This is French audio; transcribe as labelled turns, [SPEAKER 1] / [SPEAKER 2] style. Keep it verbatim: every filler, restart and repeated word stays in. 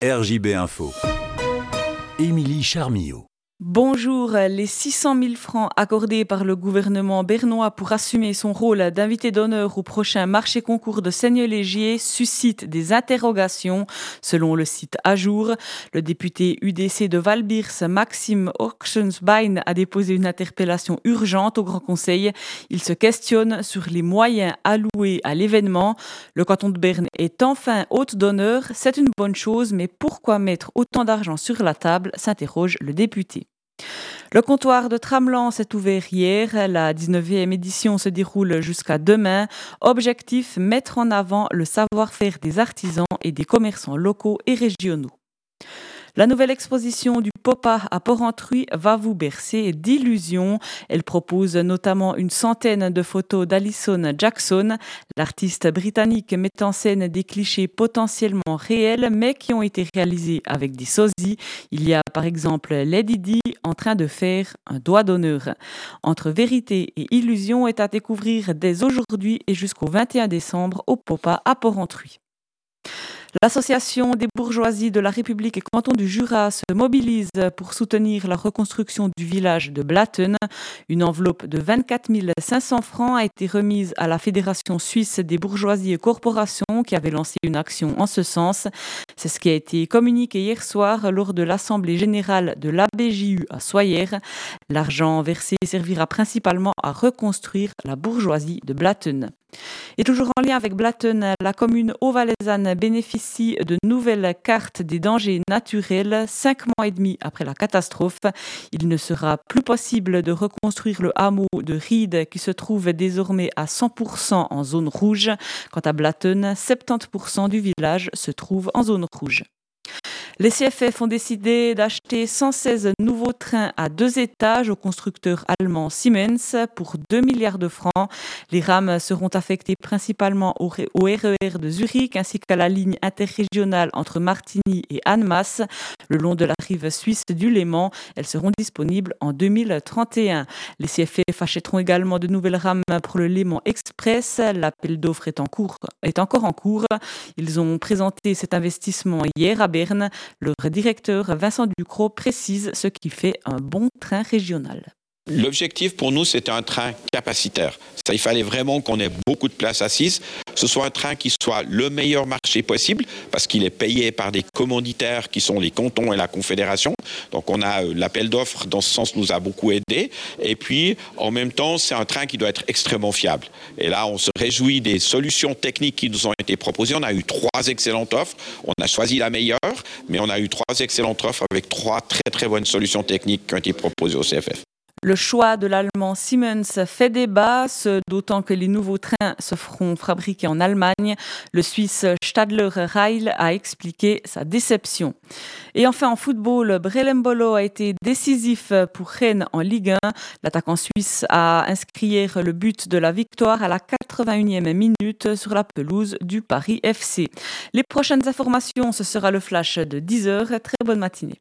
[SPEAKER 1] R J B Info. Émilie Charmillau.
[SPEAKER 2] Bonjour, les six cent mille francs accordés par le gouvernement bernois pour assumer son rôle d'invité d'honneur au prochain marché concours de Seigneur-Légier suscitent des interrogations. Selon le site À Jour, le député U D C de Valbirs, Maxime Oxensbein, a déposé une interpellation urgente au Grand Conseil. Il se questionne sur les moyens alloués à l'événement. Le canton de Berne est enfin hôte d'honneur, c'est une bonne chose, mais pourquoi mettre autant d'argent sur la table, s'interroge le député. Le comptoir de Tramelan s'est ouvert hier. La dix-neuvième édition se déroule jusqu'à demain. Objectif, mettre en avant le savoir-faire des artisans et des commerçants locaux et régionaux. La nouvelle exposition du Popa à Porrentruy va vous bercer d'illusions. Elle propose notamment une centaine de photos d'Alison Jackson. L'artiste britannique met en scène des clichés potentiellement réels, mais qui ont été réalisés avec des sosies. Il y a par exemple Lady Di en train de faire un doigt d'honneur. Entre vérité et illusion est à découvrir dès aujourd'hui et jusqu'au vingt et un décembre au Popa à Porrentruy. L'Association des bourgeoisies de la République et canton du Jura se mobilise pour soutenir la reconstruction du village de Blatten. Une enveloppe de vingt-quatre mille cinq cents francs a été remise à la Fédération suisse des bourgeoisies et corporations qui avait lancé une action en ce sens. C'est ce qui a été communiqué hier soir lors de l'Assemblée générale de l'A B J U à Soyer. L'argent versé servira principalement à reconstruire la bourgeoisie de Blatten. Et toujours en lien avec Blatten, la commune haut-valaisanne bénéficie de nouvelles cartes des dangers naturels. Cinq mois et demi après la catastrophe, il ne sera plus possible de reconstruire le hameau de Ried qui se trouve désormais à cent pour cent en zone rouge. Quant à Blatten, soixante-dix pour cent du village se trouve en zone rouge. Les C F F ont décidé d'acheter cent seize nouveaux trains à deux étages au constructeur allemand Siemens pour deux milliards de francs. Les rames seront affectées principalement au R E R de Zurich ainsi qu'à la ligne interrégionale entre Martigny et Annemasse. Le long de la rive suisse du Léman, elles seront disponibles en deux mille trente et un. Les C F F achèteront également de nouvelles rames pour le Léman Express. L'appel d'offres est, en cours, est encore en cours. Ils ont présenté cet investissement hier à Berne. Le directeur Vincent Ducrot précise ce qui fait un bon train régional.
[SPEAKER 3] L'objectif pour nous, c'était un train capacitaire. Ça, il fallait vraiment qu'on ait beaucoup de places assises. Ce soit un train qui soit le meilleur marché possible, parce qu'il est payé par des commanditaires qui sont les cantons et la Confédération. Donc on a euh, l'appel d'offres, dans ce sens, nous a beaucoup aidé. Et puis, en même temps, c'est un train qui doit être extrêmement fiable. Et là, on se réjouit des solutions techniques qui nous ont été proposées. On a eu trois excellentes offres. On a choisi la meilleure, mais on a eu trois excellentes offres avec trois très très bonnes solutions techniques qui ont été proposées au C F F.
[SPEAKER 2] Le choix de l'allemand Siemens fait débat, d'autant que les nouveaux trains se feront fabriquer en Allemagne. Le Suisse Stadler Rail a expliqué sa déception. Et enfin en football, Brelembolo a été décisif pour Rennes en Ligue un. L'attaquant suisse a inscrit hier le but de la victoire à la quatre-vingt-unième minute sur la pelouse du Paris F C. Les prochaines informations, ce sera le flash de dix heures. Très bonne matinée.